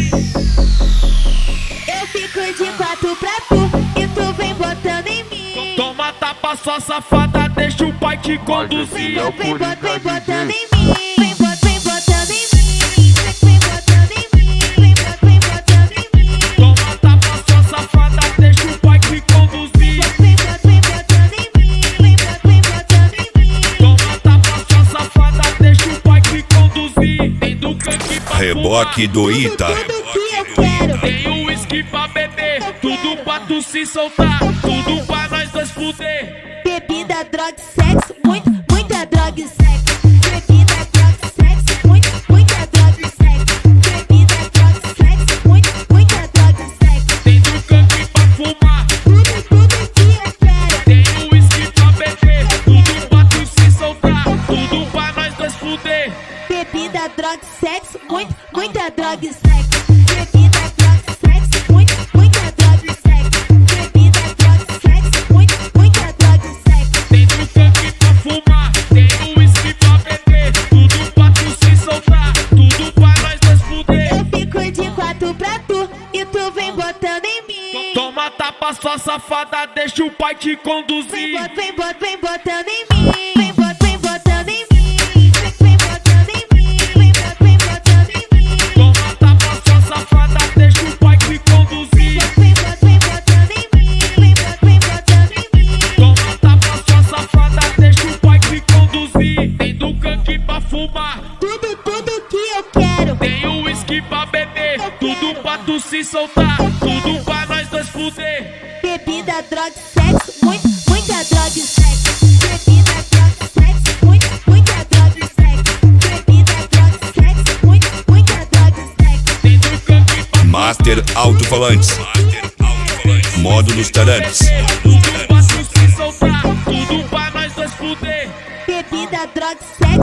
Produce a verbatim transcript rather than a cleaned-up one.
Eu fico de quatro pra tu e tu vem botando em mim. Toma tapa, sua safada, deixa o pai te conduzir. Vem, vem, vem botando em mim. Vem, vem, vem botando em mim. Vem, vem botando em mim. Vem, vem, vem botando em mim. Toma tapa, sua safada, deixa o pai te conduzir. Vem, vem, vem botando em mim. Vem, vem, vem botando em mim. Toma tapa, sua safada, deixa o pai te conduzir. Tem do canque pra Reboque do Ita. Tudo que eu quero. tem o uísque pra beber, tudo pra tu se soltar, tudo pra nós dois fuder. Bebida, droga, sexo, muito, muita droga e sexo. Bebida, droga, sexo, muito, muita droga e sexo. Bebida, droga, sexo, muito, muita droga e sexo. Tem do canque pra fumar, Tudo, tudo que eu quero. tem o uísque pra beber, tudo pra tu se soltar, tudo pra nós dois fuder. Bebida, droga, sexo, muito, muita droga e sexo. Bebida, droga, sexo, muito, muita droga e sexo. Bebida, droga, sexo, muito, muita droga e sexo. Tem do canque pra fumar, tem o uísque pra beber, tudo pra tu se soltar, tudo pra nós dois fuder. Eu fico de quatro pra tu e tu vem botando em mim. Toma tapa, sua safada, deixa o pai te Vem, conduzir. bot, vem, bot, vem botando em mim. Vem, bot, vem botando em mim. Vem, vem botando em mim. Vem, bot, vem botando em mim. Toma tapa, sua safada, deixa o pai te conduzir. Vem, bot, vem botando em mim. Vem, bot, vem botando em mim. Toma tapa, sua safada, deixa o pai te conduzir. Tem do canque pra fumar, Tudo, tudo que eu quero. tem o uísque pra beber, tudo pra tu se soltar, tudo pra nós dois fuder. Bebida, droga, sexo, muito, muita droga e sexo. Bebida, droga, sexo, muito, muita droga e sexo. Bebida, droga, sexo, muito, muita droga e sexo. Tem do canque pra Master Alto-Falantes. Módulos Tarantes. tudo pra tu se soltar, tudo pra nós dois fuder. Bebida, droga, sexo,